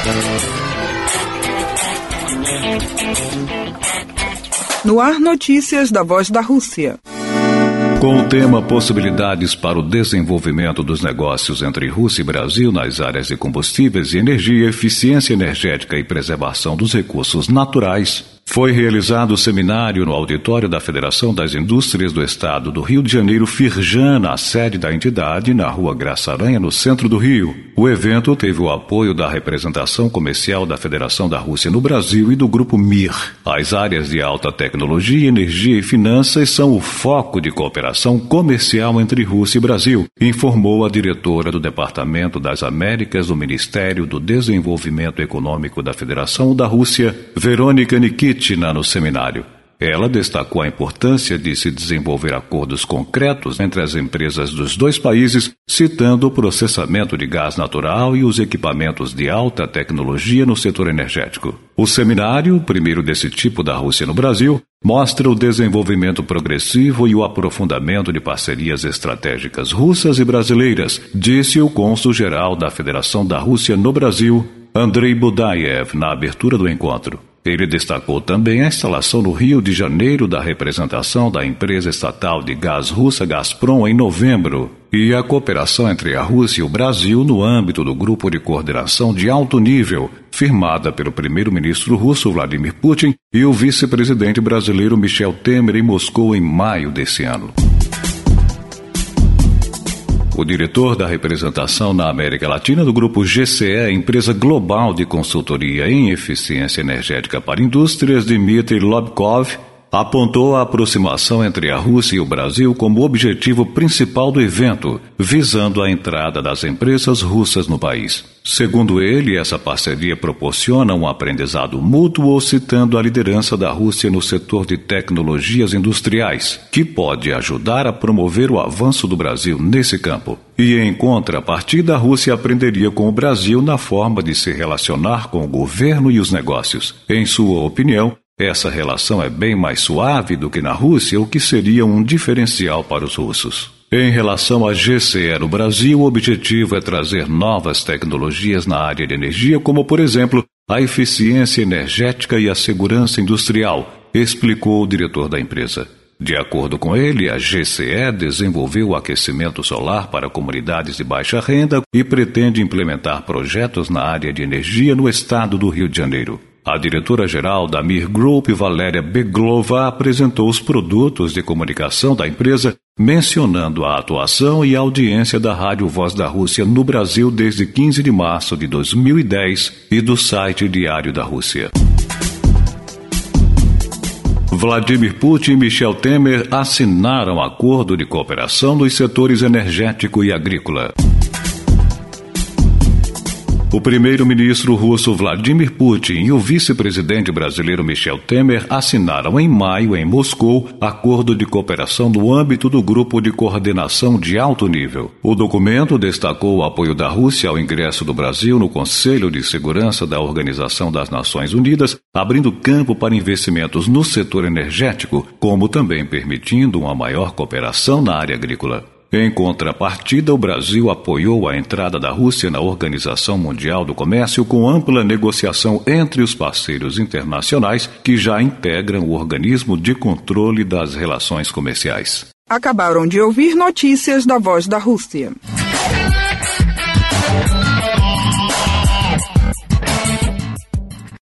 No ar, notícias da Voz da Rússia. Com o tema Possibilidades para o desenvolvimento dos negócios entre Rússia e Brasil nas áreas de combustíveis e energia, eficiência energética e preservação dos recursos naturais, foi realizado o seminário no auditório da Federação das Indústrias do Estado do Rio de Janeiro, Firjan, na sede da entidade, na Rua Graça Aranha, no centro do Rio. O evento teve o apoio da representação comercial da Federação da Rússia no Brasil e do Grupo MIR. As áreas de alta tecnologia, energia e finanças são o foco de cooperação comercial entre Rússia e Brasil, informou a diretora do Departamento das Américas do Ministério do Desenvolvimento Econômico da Federação da Rússia, Verônica Nikitina, no seminário. Ela destacou a importância de se desenvolver acordos concretos entre as empresas dos dois países, citando o processamento de gás natural e os equipamentos de alta tecnologia no setor energético. O seminário, o primeiro desse tipo da Rússia no Brasil, mostra o desenvolvimento progressivo e o aprofundamento de parcerias estratégicas russas e brasileiras, disse o cônsul-geral da Federação da Rússia no Brasil, Andrei Budayev, na abertura do encontro. Ele destacou também a instalação no Rio de Janeiro da representação da empresa estatal de gás russa Gazprom em novembro e a cooperação entre a Rússia e o Brasil no âmbito do Grupo de Coordenação de Alto Nível, firmada pelo primeiro-ministro russo Vladimir Putin e o vice-presidente brasileiro Michel Temer em Moscou em maio desse ano. O diretor da representação na América Latina do Grupo GCE, empresa global de consultoria em eficiência energética para indústrias, Dmitry Lobkov, apontou a aproximação entre a Rússia e o Brasil como objetivo principal do evento, visando a entrada das empresas russas no país. Segundo ele, essa parceria proporciona um aprendizado mútuo, citando a liderança da Rússia no setor de tecnologias industriais, que pode ajudar a promover o avanço do Brasil nesse campo. E, em contrapartida, a Rússia aprenderia com o Brasil na forma de se relacionar com o governo e os negócios. Em sua opinião, essa relação é bem mais suave do que na Rússia, o que seria um diferencial para os russos. Em relação à GCE no Brasil, o objetivo é trazer novas tecnologias na área de energia, como, por exemplo, a eficiência energética e a segurança industrial, explicou o diretor da empresa. De acordo com ele, a GCE desenvolveu o aquecimento solar para comunidades de baixa renda e pretende implementar projetos na área de energia no estado do Rio de Janeiro. A diretora-geral da MIR Group, Valéria Beglova, apresentou os produtos de comunicação da empresa, mencionando a atuação e a audiência da Rádio Voz da Rússia no Brasil desde 15 de março de 2010 e do site Diário da Rússia. Vladimir Putin e Michel Temer assinaram acordo de cooperação nos setores energético e agrícola. O primeiro-ministro russo Vladimir Putin e o vice-presidente brasileiro Michel Temer assinaram em maio, em Moscou, acordo de cooperação no âmbito do Grupo de Coordenação de Alto Nível. O documento destacou o apoio da Rússia ao ingresso do Brasil no Conselho de Segurança da Organização das Nações Unidas, abrindo campo para investimentos no setor energético, como também permitindo uma maior cooperação na área agrícola. Em contrapartida, o Brasil apoiou a entrada da Rússia na Organização Mundial do Comércio com ampla negociação entre os parceiros internacionais que já integram o organismo de controle das relações comerciais. Acabaram de ouvir notícias da Voz da Rússia.